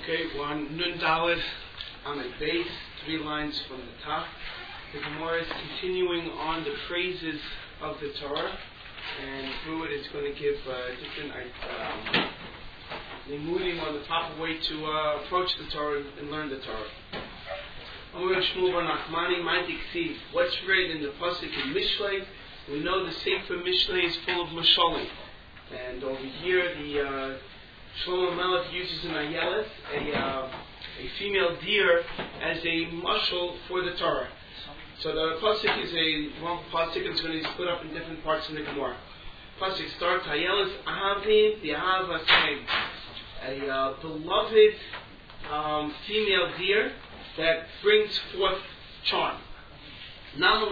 Okay, one Nun Daled on the base, 3 lines from the top. The Gemara is continuing on the phrases of the Torah, and through it it's going to give different limudim on the proper way to approach the Torah and learn the Torah. What's read in the pasuk in Mishlei? We know the Sefer Mishlei is full of mashalim, and over here the Shlomo Melech uses an ayelet, a female deer, as a mashal for the Torah. So the pasuk is a long pasuk, and it's going to be split up in different parts in the Gemara. Pasuk starts ayelet ahavim v'ahav hashem, a beloved female deer that brings forth charm. Why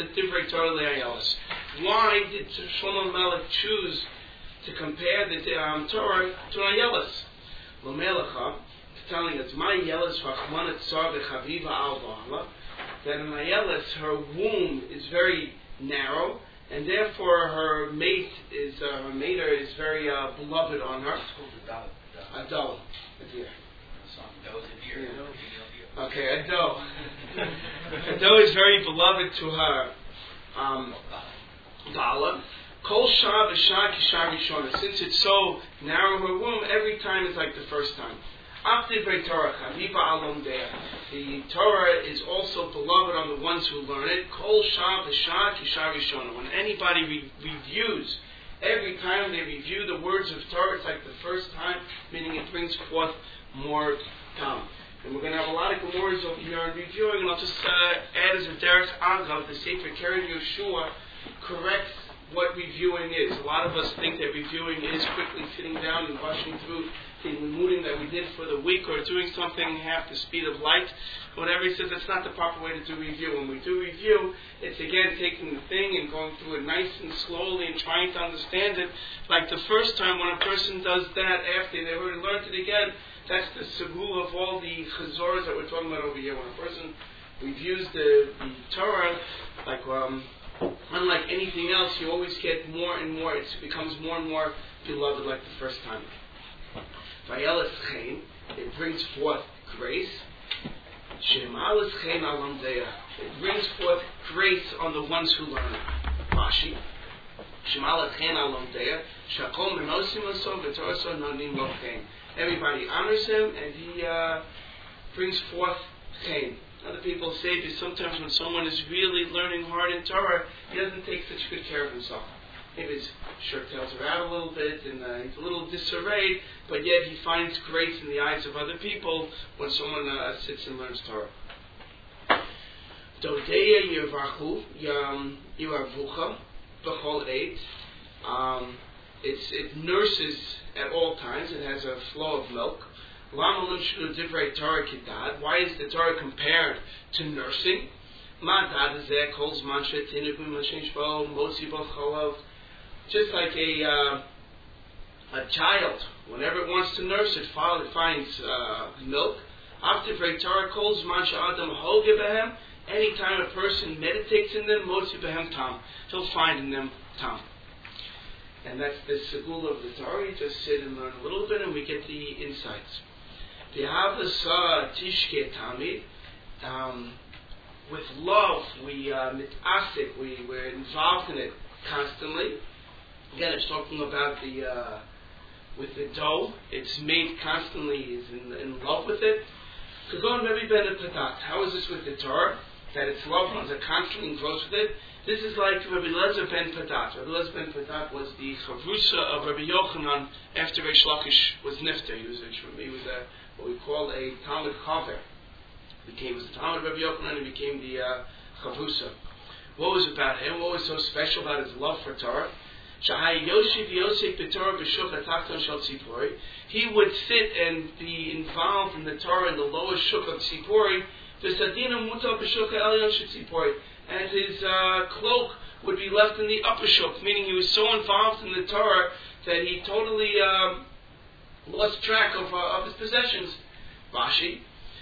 did Shlomo Melech choose to compare the Torah to ayeles? L'melecha, telling us, "My ayeles v'achmanat tzar v'chaviva al ba'ala," that in ayeles her womb is very narrow, and therefore her mate is her mater is very beloved on her. A doe, a deer. Okay, a doe. A doe is very beloved to her Bala. Kol shah v'shah kisha rishona. Since it's so narrow her womb, every time is like the first time. After Torah, chaviva alom deah. The Torah is also beloved on the ones who learn it. Kol shah v'shah kisha rishona. When anybody reviews, every time they review the words of Torah, it's like the first time, meaning it brings forth more time. And we're going to have a lot of Gemaras over here on reviewing, and I'll just add as a Derek Agav, the Sefer Keren Yeshua corrects what reviewing is. A lot of us think that reviewing is quickly sitting down and rushing through the limudim that we did for the week, or doing something half the speed of light. Whatever, he says that's not the proper way to do review. When we do review, it's again taking the thing and going through it nice and slowly and trying to understand it. Like the first time when a person does that after they've already learned it again, that's the segul of all the chazoras that we're talking about over here. When a person reviews the Torah, like unlike anything else, you always get more and more. It becomes more and more beloved like the first time. Vayeles chen, it brings forth grace. Shemales chen alam deah, it brings forth grace on the ones who learn it. Rashi. Shemales chen alam deah, shakom menosim aso v'torso nonim lo chen. Everybody honors him, and he brings forth chen. Other people say that sometimes when someone is really learning hard in Torah, he doesn't take such good care of himself. Maybe his shirt tails are out a little bit, and he's a little disarrayed, but yet he finds grace in the eyes of other people when someone sits and learns Torah. Dodeya yirvachu yiravucha b'chol eit. It nurses at all times. It has a flow of milk. Why is the Torah compared to nursing? Just like a child, whenever it wants to nurse, it finds milk. After Torah calls Adam Hogebehem, anytime a person meditates in them, Motzi Behem Tam, he'll find in them Tam. And that's the segul of the Torah. You just sit and learn a little bit, and we get the insights. The Havasa Tishke Tamid. With love, we mitasik, we're involved in it constantly. Again, it's talking about with the dough. It's made constantly, is in love with it. How is this with the Torah? That its love runs it constantly and grows with it. This is like Rabbi Eliezer ben Padat. Rabbi Eliezer ben Padat was the chavrusa of Rabbi Yochanan after Reish Lakish was nifter. He was what we call a Talmud Chaver. He was a Talmud Rabbi Yochanan and became the chavrusa. What was about him? What was so special about his love for Torah? He would sit and be involved in the Torah in the lower shuk of Tzipori, and his cloak would be left in the upper shuk, meaning he was so involved in the Torah that he totally lost track of his possessions. Rashi,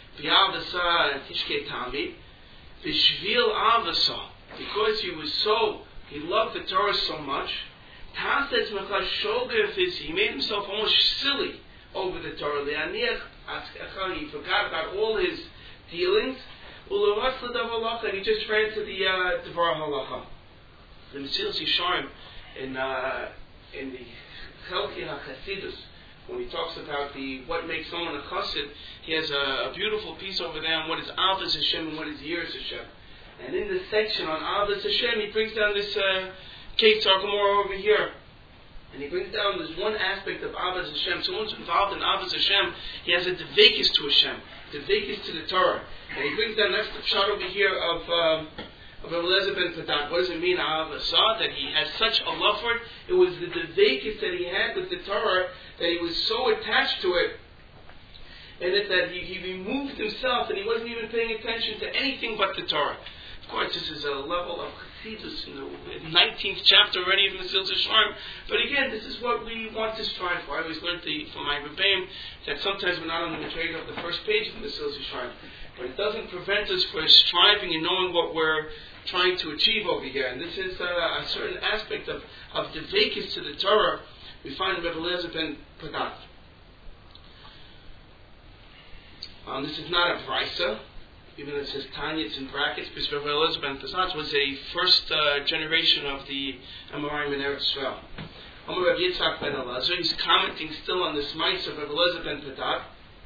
because he loved the Torah so much, he made himself almost silly over the Torah. He forgot about all his dealings. And he just ran to the Devar Halacha. The Mesilas Yesharim in the Chelki HaChasidus, when he talks about what makes someone a chassid, he has a beautiful piece over there on what is Avos Hashem and what is Yiras Hashem. And in this section on Avos Hashem, he brings down this case Gemara over here. And he brings down this one aspect of Avos Hashem. Someone's involved in Avos Hashem, he has a devekis to Hashem, devekis to the Torah. And he brings down, that's the shot over here of Eliezer ben Padat. What does it mean, Avasah, that he has such a love for it? It was the devekis that he had with the Torah, that he was so attached to it, and that he removed himself, and he wasn't even paying attention to anything but the Torah. Of course, this is a level of Chassidus in the 19th chapter already of Mesilas Yesharim. But again, this is what we want to strive for. I always learned from my Rebbeim that sometimes we're not on the material of the first page of Mesilas Yesharim. But it doesn't prevent us from striving and knowing what we're trying to achieve over here. And this is a certain aspect of devekis to the Torah we find in Rebbe Eliezer ben Padat. This is not a brisa, even though it says Tanya, it's in brackets, because Rebbe Eliezer ben Padat was a first generation of the Amoraim in Eretz Yisrael. Amar Rav Yitzchak ben Elazar, he's commenting still on this mice of Rebbe Eliezer ben Padat.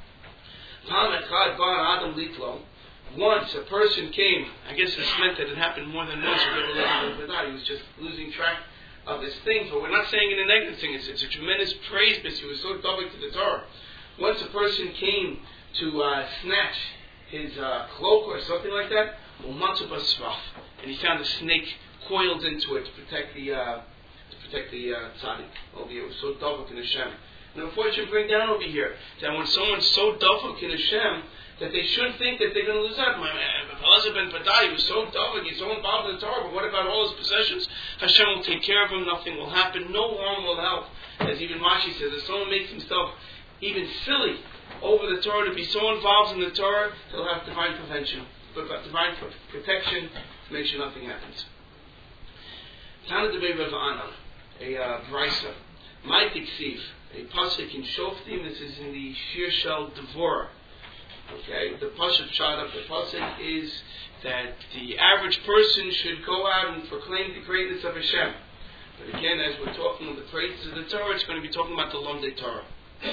Once a person came, I guess this meant that it happened more than once with Rebbe Eliezer ben Padat. He was just losing track of his things, but we're not saying it in a negative thing. It's a tremendous praise because he was so double to the Torah. Once a person came to snatch his cloak or something like that, and he found a snake coiled into it to protect the tzaddik over here. It was so dovuk in Hashem. And unfortunately, bring down over here that when someone's so dovuk in Hashem, that they shouldn't think that they're going to lose out. Eliezer ben Padat was so dovuk, he's so involved in the Torah, but what about all his possessions? Hashem will take care of him, nothing will happen, no harm will help. As even Rashi says, if someone makes himself even silly over the Torah, to be so involved in the Torah, he'll have divine prevention, divine protection to make sure nothing happens. Tana Debei Rav Anan, a brisa, Ma'it Ksiv, a pasuk in Shoftim. This is in the Shir Shel Devorah. Okay, the pasuk shot of the pasuk is that the average person should go out and proclaim the greatness of Hashem. But again, as we're talking about the praises of the Torah, it's going to be talking about the Lomdei Torah.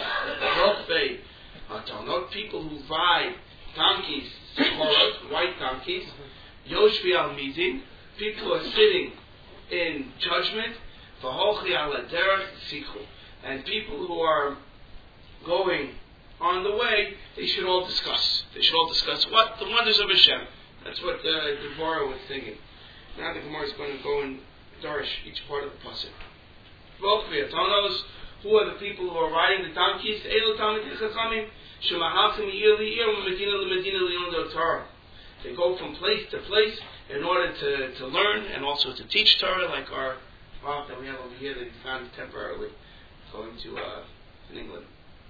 Not people who ride donkeys, white donkeys, Yoshvi al Midin, people who are sitting in judgment, V'holchi ala derech sikhu, and people who are going on the way, they should all discuss. They should all discuss what? The wonders of Hashem. That's what the Devorah was thinking. Now the Gemara is going to go and darish each part of the pasuk. V'holchi atanos, who are the people who are riding the donkeys? Elo talmidei chachamim shemahachim mi'ir li'ir u'medina le'medina li'yomdei Torah. They go from place to place in order to learn and also to teach Torah, like our Rav that we have over here that he found temporarily going to in England.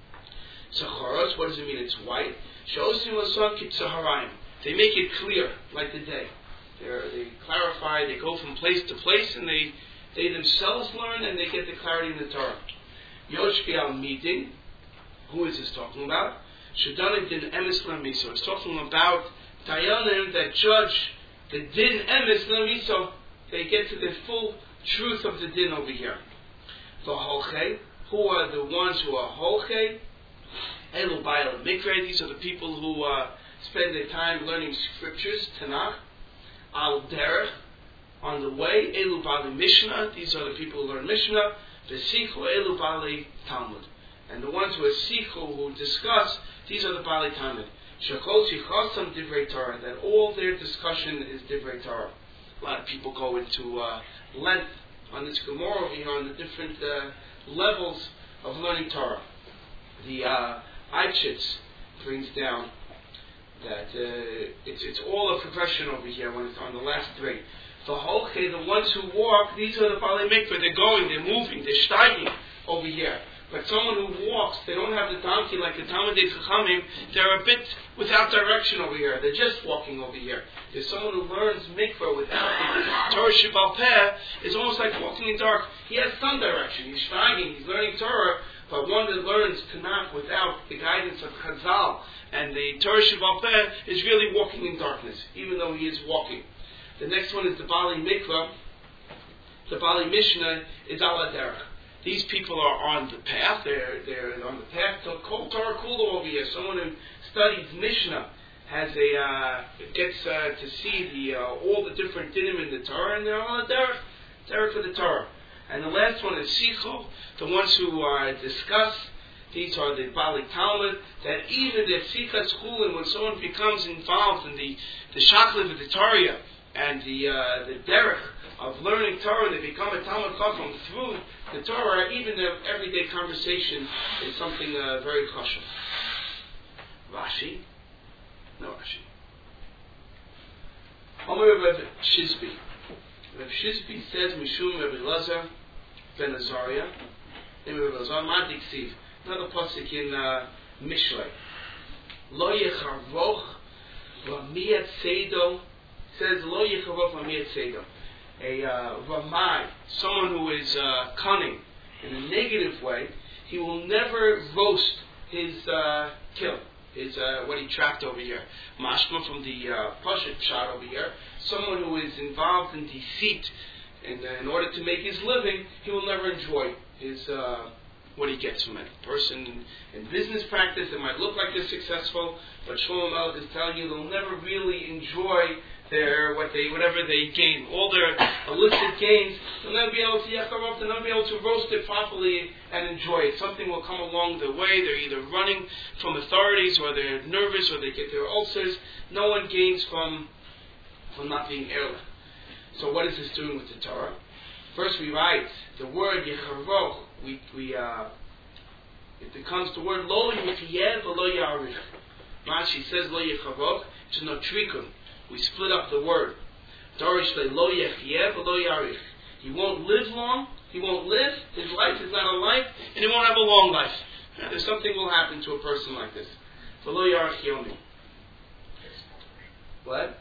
Sacharos, what does it mean? It's white. Shosim l'son kitzaharayim. They make it clear, like the day. They clarify. They go from place to place, and they themselves learn, and they get the clarity in the Torah. Yoshvi al Midin. Who is this talking about? Shadanim din emes lamiso. It's talking about Dayanim that judge the din emes lamiso. They get to the full truth of the din over here. The holchei. Who are the ones who are holchei? Elu Ba'al Mikra. These are the people who spend their time learning scriptures, Tanakh. Al Derech, on the way. Elu Ba'al Mishnah. These are the people who learn Mishnah. V'sichu Elu Ba'al Talmud. And the ones who are sichu, who discuss, these are the Ba'al Talmud. Shekol Shichasam Divrei Torah. That all their discussion is Divrei Torah. A lot of people go into length on this Gemara over here on the different levels of learning Torah. The Eichitz brings down that it's all a progression over here when it's on the last three. The Holchei, the ones who walk, these are the Baalei Mikveh. They're going, they're moving, they're steiging over here. But someone who walks, they don't have the donkey like the Talmidei Chachamim. They're a bit without direction over here. They're just walking over here. There's someone who learns mikvah without the Torah Sheba'al Peh. It's almost like walking in dark. He has some direction. He's steiging, he's learning Torah, But one that learns Tanakh without the guidance of Chazal and the Torah Sheba'al Peh is really walking in darkness, even though he is walking. The next one is the Bali Mikvah. The Bali Mishnah is Ala Derech. These people are on the path. They're on the path to Kol Torah Kula over here. Someone who studies Mishnah gets to see all the different dinim in the Torah, and they're on the derech for the Torah. And the last one is Sicho, the ones who discuss. These are the Bali Talmud, that even the Sichas Chulin, when someone becomes involved in the Shakliv of the Torah and the derech of learning Torah, they become a Talmud Chacham through the Torah, even their everyday conversation is something very kosher. Rashi. No Rashi. Omer Reb Shizbi. Reb Shizbi says, Mishum Reb Elazar ben Azariah. Name of Reb Elazar. Madik Siv. Another pasuk in Mishlei. Lo Yecharoch V'Miyat Seido. Says Lo Yecharoch V'Miyat Seido. A Ramai, someone who is cunning in a negative way, he will never roast his kill. What he trapped over here. Mashma from the Pashat shot over here. Someone who is involved in deceit in order to make his living, he will never enjoy his what he gets from it. A person in business practice, it might look like they're successful, but Shlomo Melech is telling you they'll never really enjoy whatever they gain. All their illicit gains, they'll never be able to yacharov, they'll never be able to roast it properly and enjoy it. Something will come along the way. They're either running from authorities, or they're nervous, or they get their ulcers. No one gains from not being erlich. So what is this doing with the Torah? First we write the word yecharov. It becomes the word lo yechiev lo yarich. Rashi says lo yecharov. It's no trikun. We split up the word. Dorish le lo yechiev lo yarich. He won't live long. He won't live. His life is not a life, and he won't have a long life. There's something will happen to a person like this. So lo yarich yomi. What?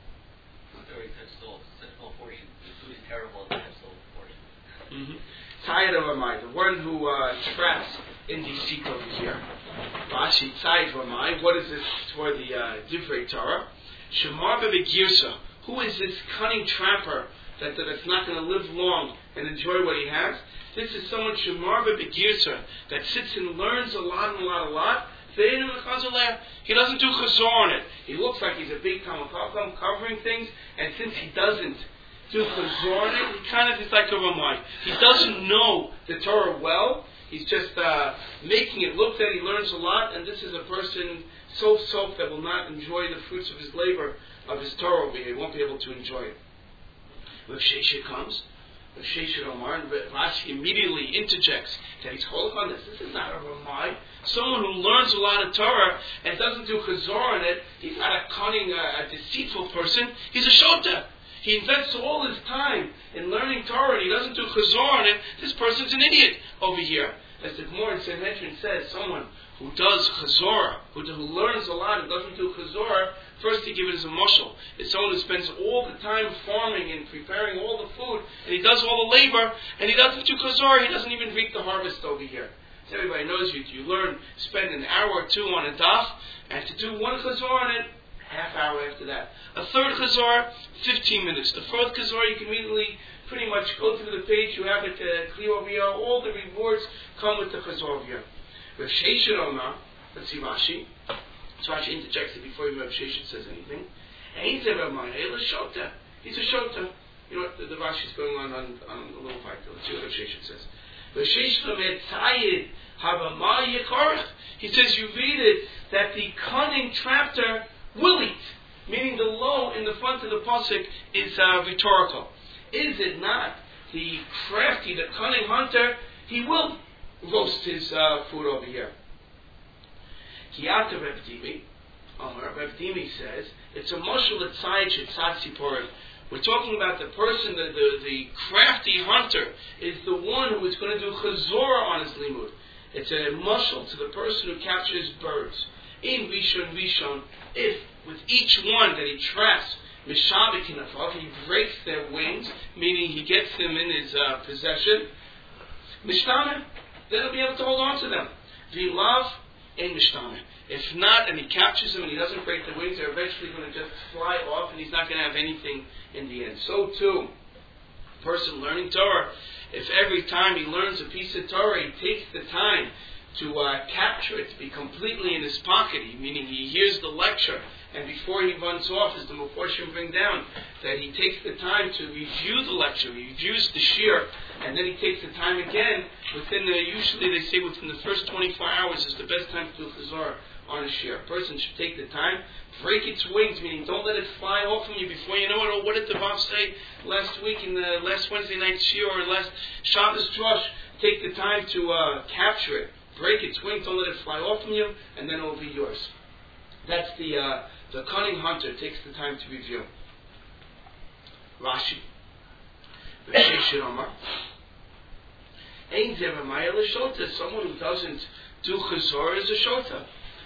Terrible portion. Tzayid Ramai, the one who traps in deceit over here. Rashi Tzayid Ramai. What is this for the Divrei Torah? Shemar Bebegirsa. Who is this cunning trapper that's not going to live long and enjoy what he has? This is someone Shemar Bebegirsa that sits and learns a lot. He doesn't do chazor on it. He looks like he's a big Talmud Chacham covering things, and since he doesn't do chazor on it, he kind of is like a Ramai. He doesn't know the Torah well. He's just making it look that he learns a lot, and this is a person so that will not enjoy the fruits of his labor, of his Torah over here. He won't be able to enjoy it. Rav Sheshet comes. Rav Sheshet Omar, and Rashi immediately interjects that he's holding on this. This is not a Ramai. Someone who learns a lot of Torah and doesn't do chazor on it, he's not a cunning, deceitful person. He's a shota. He invests all his time in learning Torah and he doesn't do chazor on it. This person's an idiot over here. As the Gemara in Sanhedrin says, someone who does chazor, who learns a lot and doesn't do chazor, first he gives it as a mushal. It's someone who spends all the time farming and preparing all the food, and he does all the labor, and he doesn't do chazor, he doesn't even reap the harvest over here. So everybody knows you learn, spend an hour or two on a daf, and to do one chazor on it, half hour after that. A third chazor, 15 minutes. The fourth chazor, you can immediately pretty much go through the page, you have it clear over here, all the rewards come with the chazor over here. Rav Sheshet Omar, let's see Rashi. So Rashi interjects it before Rav Sheshet says anything. And he's a Ramai, shota. He's a shota. You know what, the Rashi's going on a little fight. Let's see what Rav Sheshet says. Rav Sheshet Omar Tzayid Havamai Yekorach. He says, you read it, that the cunning trapper will eat. Meaning the low in the front of the pasuk is rhetorical. Is it not the crafty, the cunning hunter? He will roast his food over here. Kiyata Reb Dimi, Reb Dimi says, it's a mashal at Tzayid Shetzad Siporim. We're talking about the person, the crafty hunter is the one who is going to do chazorah on his limud. It's a mashal to the person who captures birds. In Rishon, if with each one that he traps, Mishabik Kinafov, he breaks their wings, meaning he gets them in his possession. Mishtana, then he'll be able to hold on to them. V'lav ein mishtame. If not, and he captures them and he doesn't break the wings, they're eventually going to just fly off and he's not going to have anything in the end. So too, a person learning Torah, if every time he learns a piece of Torah, he takes the time to capture it, to be completely in his pocket, meaning he hears the lecture, and before he runs off, as the Meforshim bring down, that he takes the time to review the lecture, he reviews the shir, and then he takes the time again, usually they say within the first 24 hours is the best time to do chazor on a shir. A person should take the time, break its wings, meaning don't let it fly off from you before you know it. Oh, what did the Vav say last week in the last Wednesday night shir or last Shabbos Drush? Take the time to capture it. Break its wings, don't let it fly off from you, and then it will be yours. That's the cunning hunter takes the time to review. Rashi. Someone who doesn't do chazor is a shota.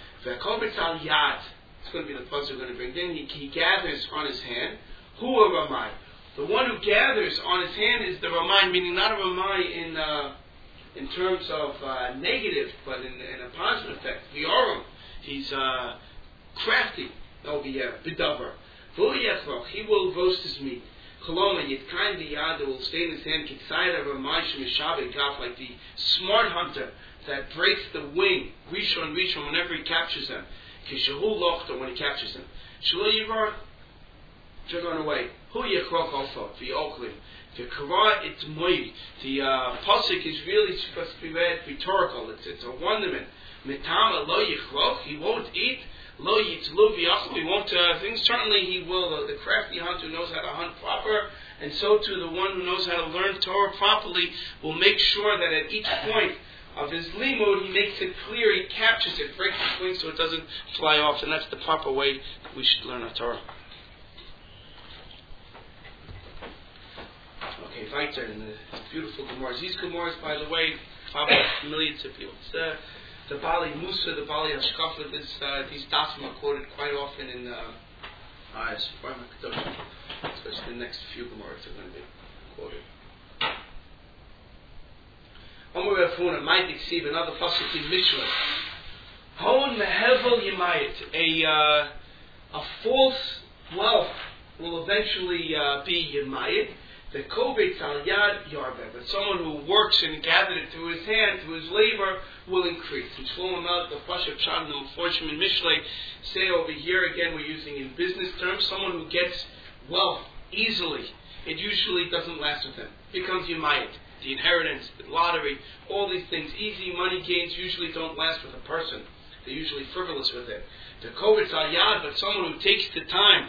It's going to be the puzzle we're going to bring. Then he gathers on his hand. Who a ramai? The one who gathers on his hand is the ramai, meaning not a ramai in terms of negative, but in a positive effect. V'yoram, he's crafty. That'll be bidavar. He will roast his meat. Choloma yitkain biyad will stay in his hand. Kitzayda ramai shemishabe gaf, like the smart hunter that breaks the wing. Rishon whenever he captures them. Kishahu lochta when he captures them. Shlo yivar, they're going away. Hu yechrok also v'oklim. The Kara, it's moed. The pasuk is really supposed to be read rhetorical. It's a wonderment. Mitama lo yichlok. He won't eat. Lo yitzlu v'yachlu. He won't. Certainly he will. The crafty hunter knows how to hunt proper, and so too the one who knows how to learn Torah properly will make sure that at each point of his limud he makes it clear. He captures it, breaks the wings so it doesn't fly off, and that's the proper way we should learn our Torah. Okay, weiter in the beautiful Gemaras. These Gemaras, by the way, probably familiar to people. It's the Bali Musa, the Bali Hashkafa. These dafim are quoted quite often in especially the next few Gemaras are going to be quoted. Omer Rafuna, might exceed another pasuk in Mishlei. Hon mehevel yimayit. A false wealth will eventually be yimayit. The Kovetz al Yad Yarveh, but someone who works and gathered it through his hand, through his labor, will increase. And Shlomo Melech, the Pashup Shad, the Meforshim in Mishlei, say over here again, we're using in business terms, someone who gets wealth easily, it usually doesn't last with him. It becomes Yimayit. The inheritance, the lottery, all these things, easy money gains usually don't last with a person. They're usually frivolous with it. The Kovetz al Yad, but someone who takes the time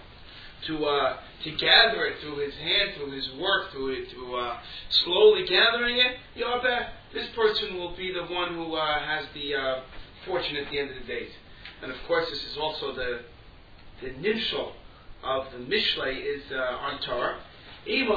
to gather it through his hand, through his work, through slowly gathering it, this person will be the one who has the fortune at the end of the days. And of course, this is also the nimshal of the Mishlei is on Torah. If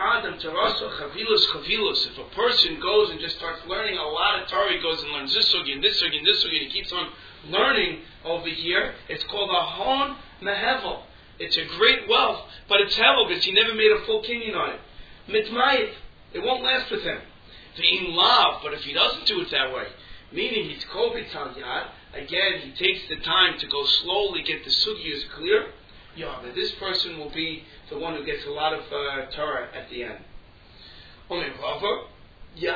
a person goes and just starts learning a lot of Torah, he goes and learns this sugi and this sugi and this sugi, and he keeps on learning over here, it's called a hon mehevel. It's a great wealth, but it's hevel because he never made a full kinyan on it. Mitmayit, it won't last with him. Ve'im lav, but if he doesn't do it that way, meaning he's kovetz al yad, again he takes the time to go slowly, get the sugyas clear. But this person will be the one who gets a lot of Torah at the end. The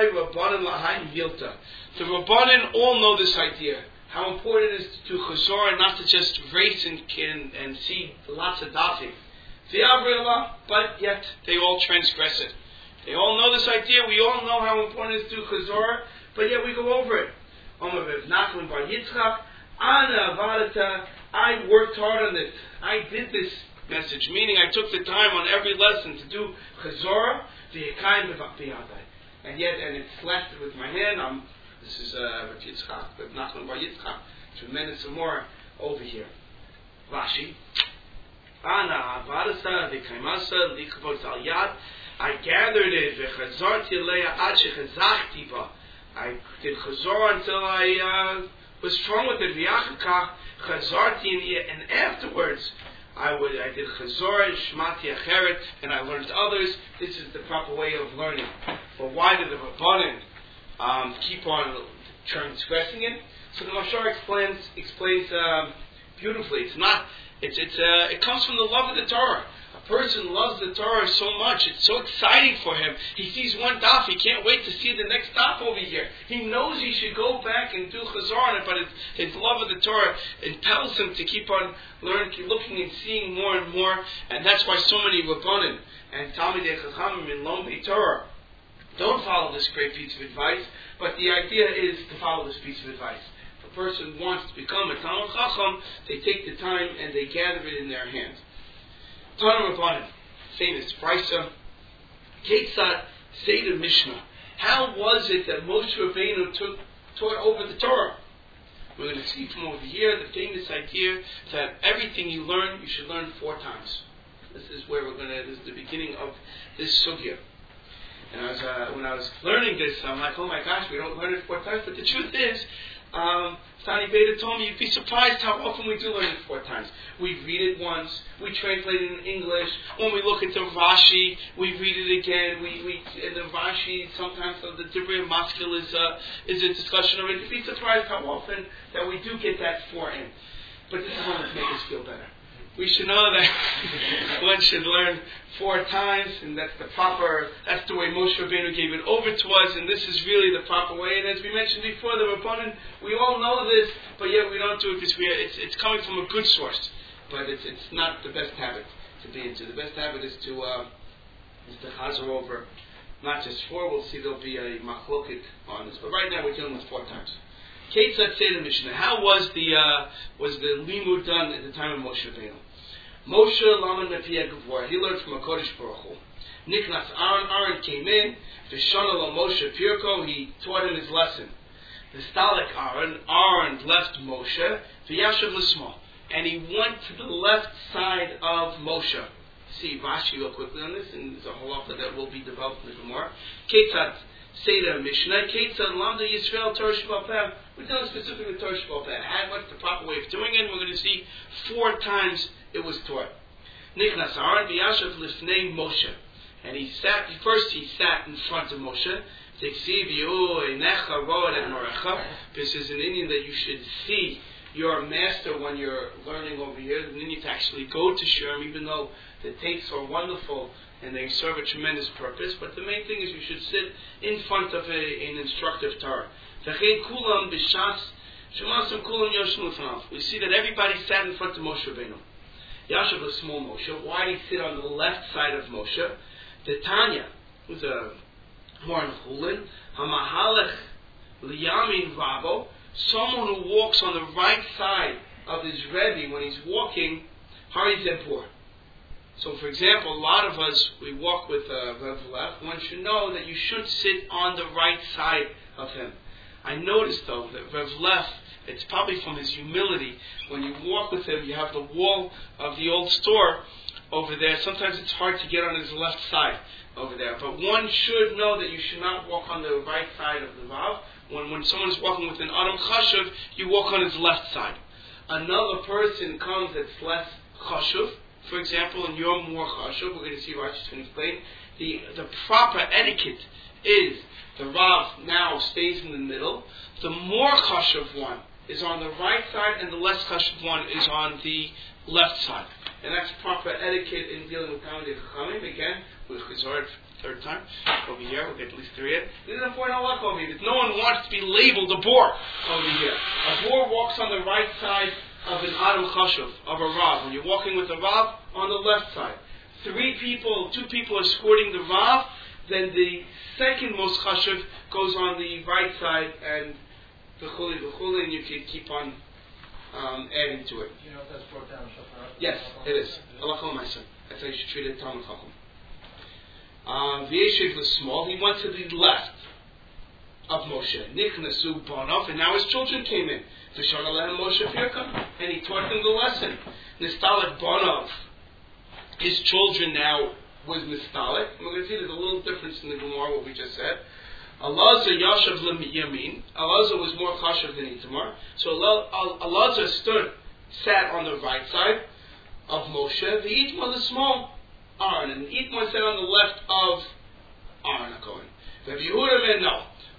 Rabbanan all know this idea. How important it is to chazor and not to just race and see lots of dafim. But yet they all transgress it. They all know this idea. We all know how important it is to chazor, but yet we go over it. I worked hard on this. I did this message, meaning I took the time on every lesson to do chazor, and it's left with my hand. This is Rav Yitzchak, but Nachman Bar Yitzchak. Tremendous and more over here. Rashi. Ana avarasa v'kaimasa likavot al yad. I gathered it v'chazarti leya ad shechazachti ba. I did chazor until I was strong with it. V'yachakach chazarti, and afterwards I did chazor shmati acheret, and I learned others. This is the proper way of learning. But why did the Rabbanan keep on transgressing it. So the Mashar explains beautifully. It comes from the love of the Torah. A person loves the Torah so much; it's so exciting for him. He sees one daf, he can't wait to see the next daf over here. He knows he should go back and do chazar on it, but his love of the Torah impels him to keep on learning, keep looking and seeing more and more. And that's why so many Rabbanim and Talmidei Chachamim in Lomdei Torah don't follow this great piece of advice. But the idea is to follow this piece of advice. If a person wants to become a Talmid Chacham, they take the time and they gather it in their hands. Tanur Rabbanim, famous Brisa, Ketzat Seder Mishnah. How was it that Moshe Rabbeinu taught over the Torah? We're going to see from over here the famous idea that everything you learn, you should learn 4 times. This is the beginning of this sugya. And when I was learning this, I'm like, oh my gosh, we don't learn it 4 times. But the truth is, Tani Beda told me, you'd be surprised how often we do learn it 4 times. We read it once, we translate it in English. When we look at the Rashi, we read it again. The Rashi, sometimes the Divrei Maskil is a discussion of it. You'd be surprised how often that we do get that 4 in. But this is only to make us feel better. We should know that one should learn 4 times, and that's the way Moshe Rabbeinu gave it over to us, and this is really the proper way. And as we mentioned before, the Rabbanan, we all know this, but yet we don't do it because it's coming from a good source. But it's not the best habit to be into. The best habit is to chazer over, not just 4. We'll see there'll be a machloket on this, but right now we're dealing with 4 times. Ketzat Seder Mishnah. How was the limud done at the time of Moshe Rabbeinu? Moshe Laman Mepiyah Gevor. He learned from a Kodesh Baruch Hu. Niknas Aaron. Aaron came in. V'shana lo Moshe Pirko. He taught him his lesson. V'stalek Aaron. Aaron left Moshe. V'yashav l'smo. And he went to the left side of Moshe. See Rashi real quickly on this, and there's a whole lot that will be developed a little more. Ketzat Seder Mishnah. Ketzat Lamda Yisrael Torah Sheba'al Peh. We're dealing specifically with Torah Sheba'al Peh. What's the proper way of doing it? We're going to see 4 times it was taught. Nichnas Aaron v'yashav lifnei Moshe. And he sat in front of Moshe. This is an Indian that you should see your master when you're learning over here. And then you to actually go to Shurim, even though the tapes are wonderful and they serve a tremendous purpose. But the main thing is you should sit in front of an instructive Torah. We see that everybody sat in front of Moshe Rabbeinu. Yashav l'smo Moshe. Why did he sit on the left side of Moshe? The Tanya, who's a Moran Chulin, Hamahalech liyamin Rabo, someone who walks on the right side of his Rebbe when he's walking, Hari Zebur. So, for example, a lot of us, we walk with Rev Left. One should know that you should sit on the right side of him. I noticed, though, that Rev Left, it's probably from his humility. When you walk with him, you have the wall of the old store over there. Sometimes it's hard to get on his left side over there. But one should know that you should not walk on the right side of the Vav. When someone is walking with an Adam Chashuv, you walk on his left side. Another person comes that's less Chashuv. For example, and you're more Chashuv, we're going to see Rashi's going to explain. The proper etiquette is the Rav now stays in the middle. The more Chashuv one is on the right side, and the less Chashuv one is on the left side. And that's proper etiquette in dealing with Talmidei Chachamim. Again, with Chizor, 3rd time over here. We'll get at least 3 in. This is an important halakha over here. No one wants to be labeled a bor over here. A bor walks on the right side of an Adam Chashuv, of a Rav. When you're walking with a Rav, on the left side. 2 people are escorting the Rav, then the second most Chashuv goes on the right side, and v'chuli, and you can keep on adding to it. You know if that's brought down in Shofar? Yes, it is. Halakha Ma'aseh. That's how you should treat it, Talmid Chacham. V'yeshiv l'smol, he went to the left of Moshe. Nichnasu Bonov, and now his children came in. V'shana lehem Moshe Pirka, and he taught them the lesson. Nistalek Bonov, his children now was Nistalek. And we're going to see there's a little difference in the Gemara, what we just said. Elazar Yashav Yamin. Elazar was more Chashav than Itamar. So Elazar sat on the right side of Moshe. The Itmar the small Aaron, and Itmar sat on the left of Aaron HaKohen. Rabbi Yehuda meant no.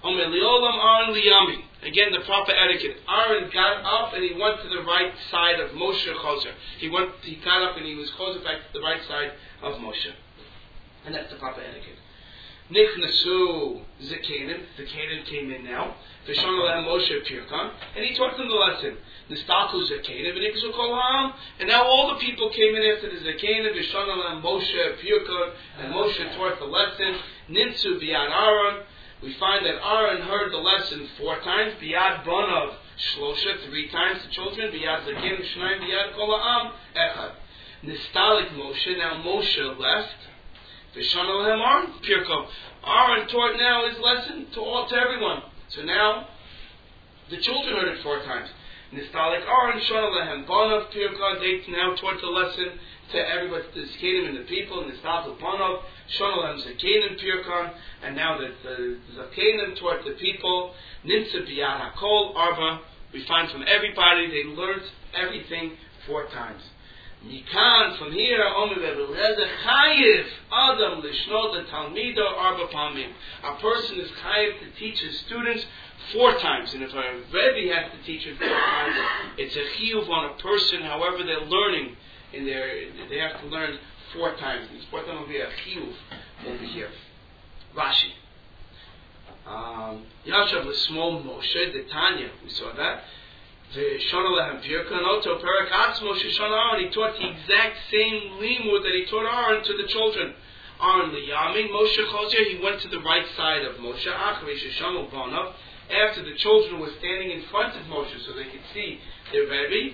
Omer liolam Aaron liyami. Again, the proper etiquette. Aaron got up and he went to the right side of Moshe Choser. He got up and he was Choser back to the right side of Moshe. And that's the proper etiquette. Nichnasu Zekanim. Zekanim came in now. V'shon Moshe Pirkan. And he taught them the lesson. Nistaku Zekanim. V'niksu Kol Ha'am. And now all the people came in after the Zekanim. V'shon Moshe Pirkan. And Moshe taught the lesson. Nimtzu B'yad Aaron. We find that Aaron heard the lesson 4 times. B'yad Bonav Shlosha, 3 times. The children. B'yad Zekanim Shnayim. B'yad Kol Ha'am Echad. Nistalik Moshe. Now Moshe left. Aaron Pirko. Aaron taught now his lesson to everyone. So now the children heard it 4 times. Nistalik Aaron Shonalehem Bonav Pirko. They now taught the lesson to everybody, the Zekanim and the people. Nistalik Bonav Shonalehem Zekanim Pirko. And now that the Zekanim taught the people. Nimtza B'yad HaKol Arba. We find from everybody they learned everything 4 times. Mikan, from here, Omer Rebbe Chayiv Adam Lishnot the Talmido Arba Pamim. A person is chayiv to teach his students 4 times, and if a Rebbe has to teach it 4 times, it's a chiyuv on a person. However, they're learning they have to learn 4 times. And 4 times will be a chiyuv over here. Rashi. Yashav L'Smol Moshe the Tanya. We saw that. He taught the exact same limud that he taught Aaron to the children. Aaron liyamin Moshe Choser, he went to the right side of Moshe. After the children were standing in front of Moshe so they could see their Rebbe.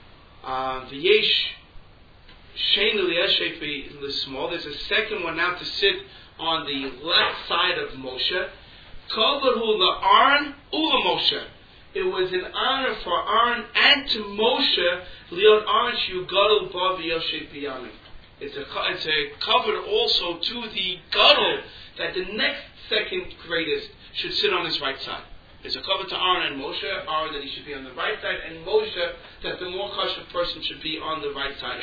There's a second one now to sit on the left side of Moshe. Aaron Ula Moshe. It was an honor for Aaron and to Moshe, Liot Aaron Shugadol Bav Yosef B'Yamin. It's a cover also to the Gadol that the next second greatest should sit on his right side. It's a cover to Aaron and Moshe, Aaron that he should be on the right side, and Moshe that the more kosher person should be on the right side.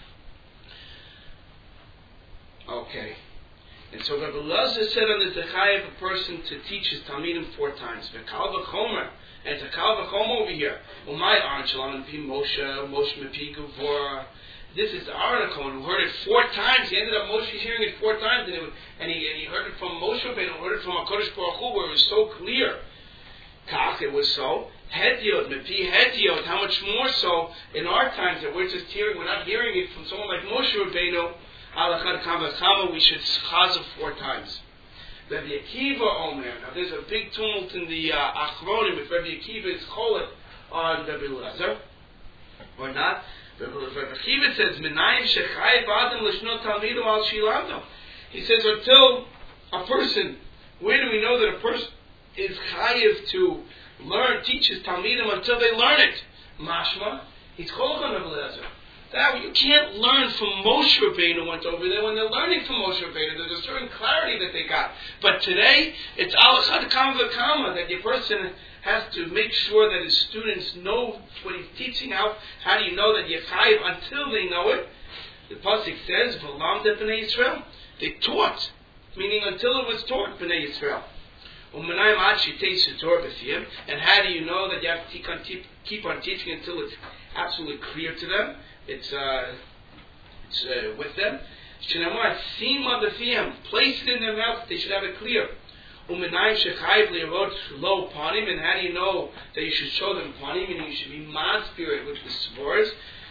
Okay. And so Rabbi Elazar said on the Zechayev a person to teach his Talmidim 4 times. V'kal v'chomer. And it's a kal v'chom over here. My Aaron Shalom and Moshe Mepi Gavor. This is the Aaron Cohen who heard it 4 times. He ended up Moshe hearing it 4 times, and he heard it from Moshe Rabbeinu, heard it from HaKadosh Baruch Hu, where it was so clear. Kach, it was so. Hediot Mepi Hediot. How much more so in our times that we're not hearing it from someone like Moshe Rabbeinu. Alachad Kama Kama, we should chazav 4 times. Rabbi Akiva Omer. Now there's a big tumult in the Achronim if Rabbi Akiva is called on Rabbi Elazar or not. Rabbi Akiva says, "Menayim shechayev adam l'shnot talmido al shilando." He says, until a person, where do we know that a person is chayev to teach his talmidim until they learn it? Mashma, he's called on Rabbi Elazar. That you can't learn from Moshe Rabbeinu went over there when they're learning from Moshe Rabbeinu. There's a certain clarity that they got. But today, it's alachad kama v'kama that the person has to make sure that his students know what he's teaching out. How do you know that you're chayiv until they know it? The pasuk says, "V'lam de b'nei Yisrael." They taught, meaning until it was taught b'nei Yisrael. And how do you know that you have to keep on teaching until it's absolutely clear to them? It's with them. Place it in their mouth. They should have it clear. And how do you know that you should show them panim? Meaning you should be man-spirit with the svors.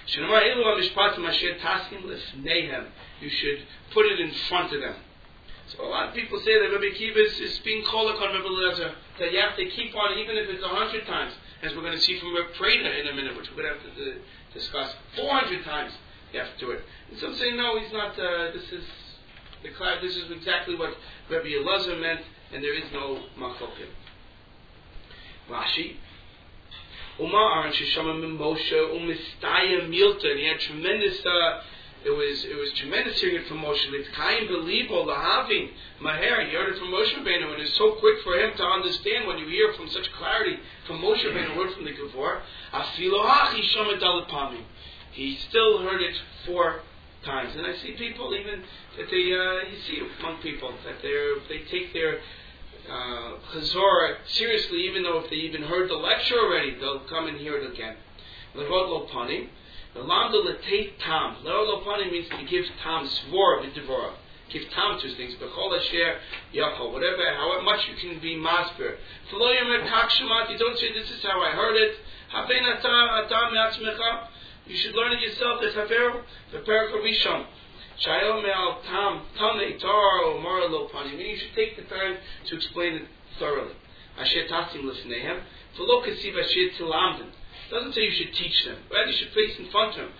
You should put it in front of them. So a lot of people say that Rabbi Akiva is being called on Rabbi Elazar, that you have to keep on even if it's 100 times, as we're going to see from Rabbi Preda in a minute, which we're going to have to discuss. 400 times you have to do it. And some say, no, he's not, this is exactly what Rabbi Elazar meant, and there is no machlokim. Rashi. Umar Aaron Shishama Moshe Umistaya Milton. He had tremendous it was tremendous hearing it from Moshe. Litkayim Belibo Lahavin Maher. He heard it from Moshe Rabbeinu, and it's so quick for him to understand when you hear from such clarity from Moshe Rabbeinu, word from the Gevor. Afilo Hachi Shama Dalapami. He still heard it 4 times, and I see people even that you see among people that they take their chazor seriously, even though if they even heard the lecture already, they'll come and hear it again. Levod lo panim, lamda leteit tam. Levod lo panim means to give tam svor v'devora. Give tam to things. B'chol asher yachol. Whatever, however much you can be masber. V'lo yomer kach shemat. You don't say this is how I heard it. Havein atam me'atzmecha. You should learn it yourself. There's haver the parak rishon. Shayom me'al tam eitar or mora lo panim. Meaning you should take the time to explain it thoroughly. Asher tasim lefneihem. V'lo kasiv asher tilamden. Doesn't say you should teach them. Rather, you should place in front of them.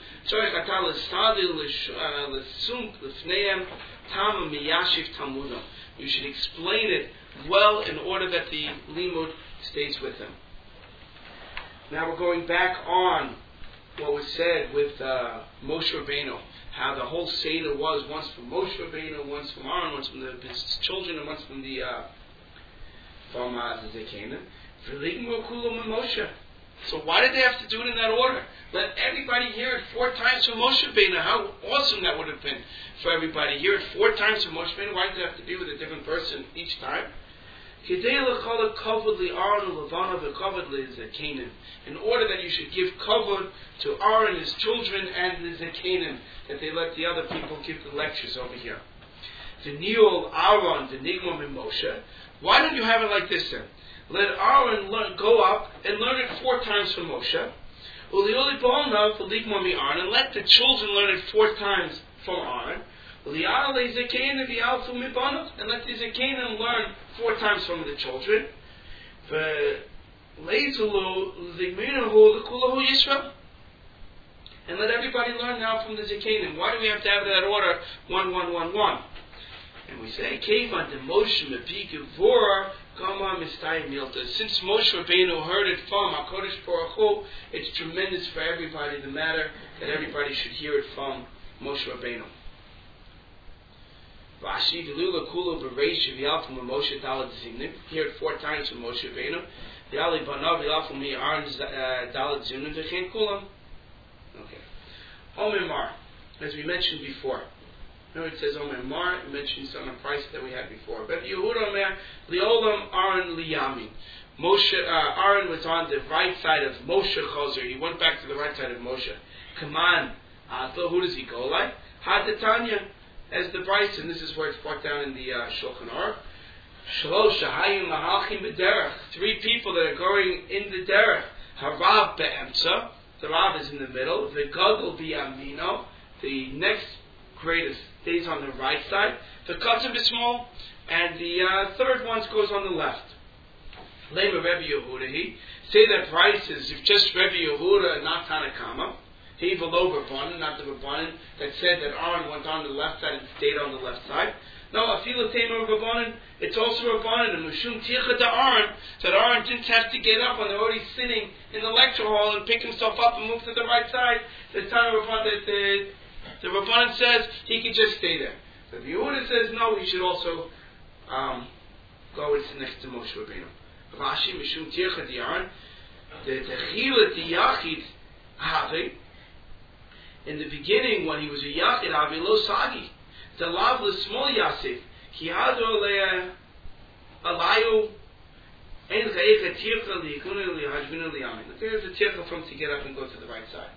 You should explain it well in order that the limud stays with them. Now we're going back on what was said with Moshe Rabbeinu. How the whole Seder was once from Moshe Rabbeinu, once from Aaron, once from his children, and once from the Canaan. Moshe. So why did they have to do it in that order? Let everybody hear it 4 times from Moshe Rabbeinu. How awesome that would have been for everybody. Hear it 4 times from Moshe Rabbeinu. Why did it have to be with a different person each time? In order that you should give kavod to Aaron, his children, and the Zekanim, that they let the other people give the lectures over here. The Niol Aaron, the Nigmam and Moshe. Why don't you have it like this then? Let Aaron go up and learn it 4 times from Moshe. And let the children learn it 4 times from Aaron. And let the Zekanim learn 4 times from the children. And let everybody learn now from the Zekanim. Why do we have to have that order 1, 1, 1, 1? And we say, since Moshe Rabbeinu heard it from HaKadosh Baruch Hu, it's tremendous for everybody, the matter that everybody should hear it from Moshe Rabbeinu. Hear it 4 times from Moshe Rabbeinu. Okay. Omimar, as we mentioned before. Remember it says Omer Mar, it mentions on the price that we had before. But Yehuda Omer, Liolam Aaron Liyami. Aaron was on the right side of Moshe Chazer. He went back to the right side of Moshe. Kaman, who does he go like? Hadatanya, as the Bryce, and this is where it's brought down in the Shulchan Aruch. Shalosh Shahayim Mahalchim B'derech. 3 people that are going in the derech. Harav Be'emtza. The Rav is in the middle. The Gadol B'yamino. The next greatest stays on the right side. The Katzim is small, and the third one goes on the left. Lema Rebbe Yehuda. He say that price is if just Rebbe Yehuda and not Tanakama. He below Rabbanan, not the Rabbanan that said that Aaron went on the left side and stayed on the left side. No, Afilu Tema Rabbanan, it's also Rabbanan and Mushum Ticha da Aaron, that Aaron didn't have to get up when they're already sitting in the lecture hall and pick himself up and move to the right side. The time Rabbanan the Rabbanan says he could just stay there. The Yehuda says no, he should also go and sit next to Moshe Rabbeinu. Rashi Mishum Tircha Di Aaron, the Techila Di Yachid Havi. In the beginning, when he was a Yachid Havi Lo Sagi, the Lav small Yasif, Ki Hado Leah Alayu Ein Reicha Tircha Li Yikunu Li Hajbinu Li Amin. There's a Tircha from to get up and go to the right side.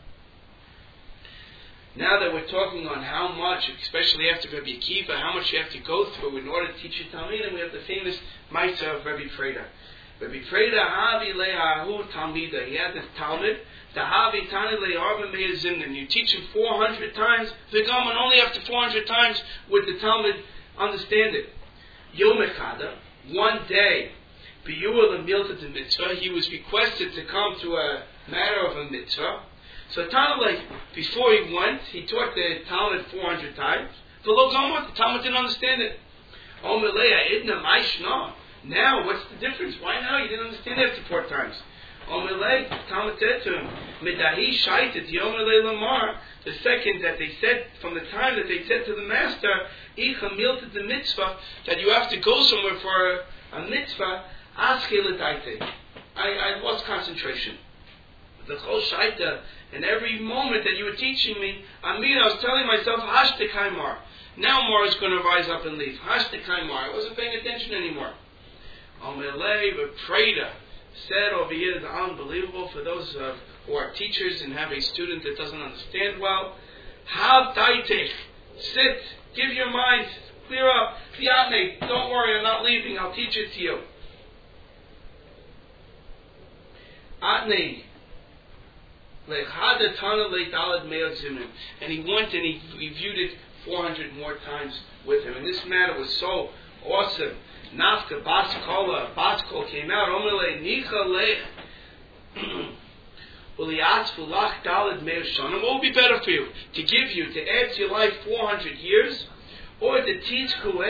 Now that we're talking on how much, especially after Rabbi Akiva, how much you have to go through in order to teach your Talmidim, we have the famous Maisa of Rabbi Freda. Rabbi Freda Havi Le'ahu Talmida. He had this Talmud. The Havi Tani Le'arba Me'ezimnim. You teach him 400 times. V'gam, and only after 400 times would the Talmud understand it. Yom Echada, one day, B'yuah L'milta de Mitzvah, he was requested to come to a matter of a mitzvah. So Talmud, before he went, he taught the Talmud 400 times. The Talmud didn't understand it. Omelea idna maishna. Now, what's the difference? Why now? You didn't understand it after 4 times. Omelea, Talmud said to him, Medahi shaitet yomelei lamar. The second that they said, from the time that they said to the master, Icha milta the mitzvah, that you have to go somewhere for a mitzvah, aske l'daite. I lost concentration. The whole shaita, and every moment that you were teaching me, I was telling myself, Hashdekai Mar. Now Mar is going to rise up and leave. Hashdekai Mar. I wasn't paying attention anymore. Omelei Preda said over here is unbelievable for those who are teachers and have a student that doesn't understand well. Have daitech, sit, give your mind, clear up. Fiatne, don't worry, I'm not leaving. I'll teach it to you. Atne. And he went and he reviewed it 400 more times with him. And this matter was so awesome. Nafka Baskol came out. Omele Nicha Lech. What would be better for you? To give you, to add to your life 400 years? Or the Tizku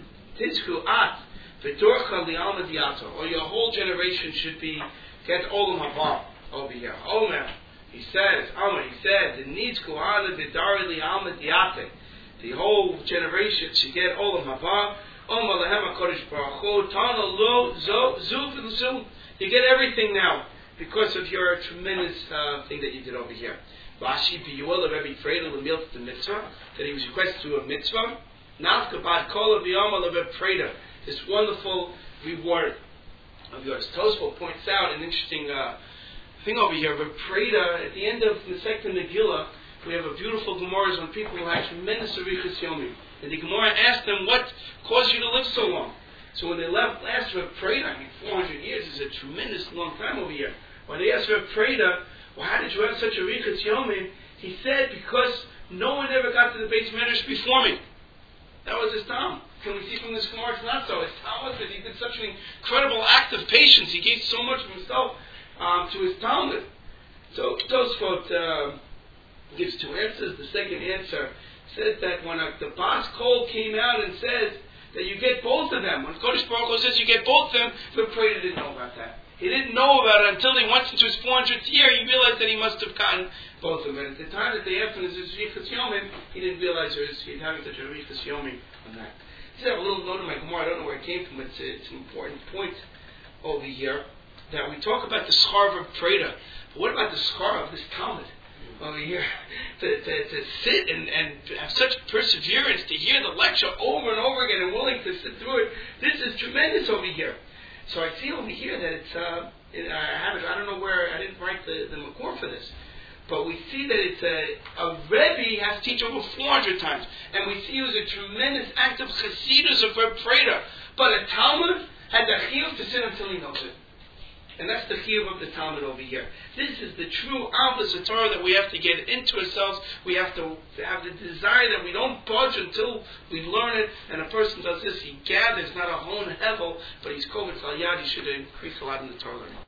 At Vidorcha Li'alma Diato? Or your whole generation should be get Olam Haba over here. Omer. He said, the Nizku Ana Vidari Li'alma Diate. The whole generation should get Olam Haba. Omer Lehem HaKodesh Baruch Hu. Tana Lo Zu V'Zu. You get everything now, because of your tremendous thing that you did over here. Rashi biyuel of every Freda l'milt the mitzvah, that he was requested to do a mitzvah. Nafka bad kol v'yama of Freda, this wonderful reward of yours. Tosfot points out an interesting thing over here. Reb Freda, at the end of Masechta Megillah, we have a beautiful Gemara on people who had tremendous arichas yomim. And the Gemara asked them, what caused you to live so long? So when they left last Reb Freda, 400 years is a tremendous long time over here. When they asked Reb Freda, well, how did you have such a riches yomim? He said, because no one ever got to the Beis Medrash before me. That was his Talmud. Can we see from this Gemara? It's not so. His Talmud that he did such an incredible act of patience. He gave so much of himself to his Talmud. So Tosfot gives two answers. The second answer says that when the Bas Kol came out and says that you get both of them, when Kodesh Baruch Hu says you get both of them, Reb Freda didn't know about that. He didn't know about it until he went into his 400th year. He realized that he must have gotten both of them. And at the time that they asked him his Richas Yomim, he didn't realize he'd having such a Richas Yomim on that. I just have a little note in my Gemara. I don't know where it came from. It's an important point over here that we talk about the schar of Freda. But what about the schar of this Talmud over here? To sit and have such perseverance to hear the lecture over and over again and willing to sit through it. This is tremendous over here. So I see over here that it's, I don't know where, I didn't write the Makor for this, but we see that it's a Rebbe has to teach over 400 times, and we see it was a tremendous act of Chassidus of Reb Freda, but a Talmud had the chiyuv to sit until he knows it. And that's the chiyuv of the Talmud over here. This is the true Avos Torah that we have to get into ourselves. We have to have the desire that we don't budge until we learn it. And a person does this, he gathers not a hon hevel, but he's kovetz al yad. He should increase a lot in the Torah learning.